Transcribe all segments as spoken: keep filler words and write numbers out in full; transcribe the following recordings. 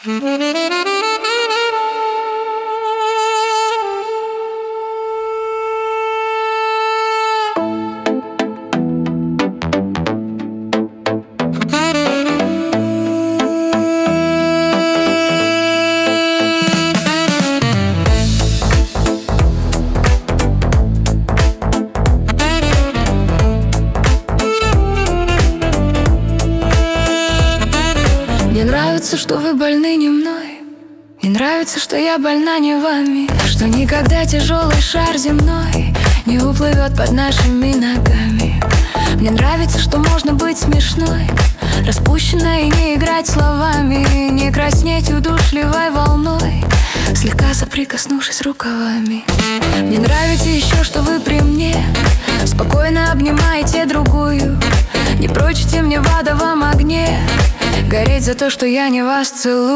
Мне нравится, что вы больны не мной. Мне нравится, что я больна не вами. Что никогда тяжелый шар земной не уплывет под нашими ногами. Мне нравится, что можно быть смешной, распущенной и не играть словами, не краснеть удушливой волной, слегка соприкоснувшись рукавами. Мне нравится еще, что вы при мне спокойно обнимаете другую, не прочите мне в адовом огне гореть за то, что я не вас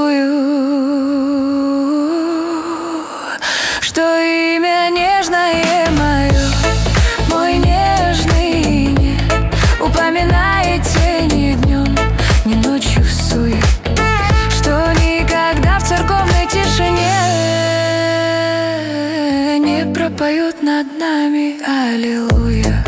целую. Что имя нежное мое, мой нежный нет, упоминаете ни днем, ни ночью в суе, что никогда в церковной тишине не пропоют над нами аллилуйя.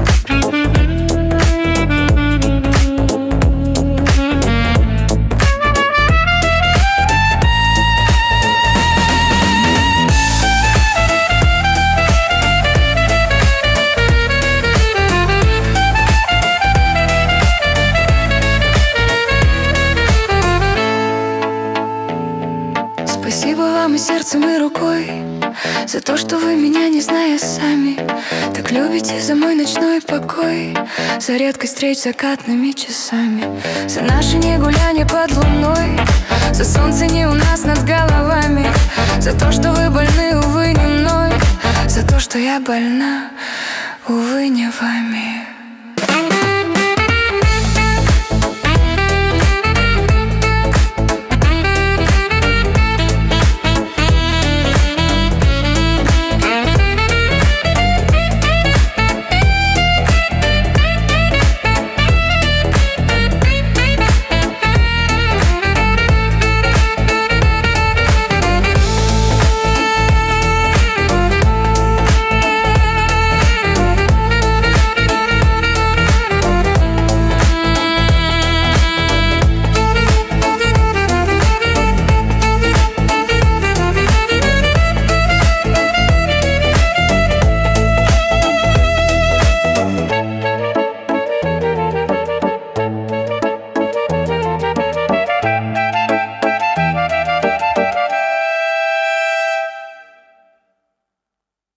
Спасибо вам и сердцем, и рукой за то, что вы меня, не зная сами, так любите за мой ночной покой, за редкость встреч закатными часами, за наши не гуляния под луной, за солнце не у нас над головами, за то, что вы больны, увы, не мной, за то, что я больна, увы, не вами.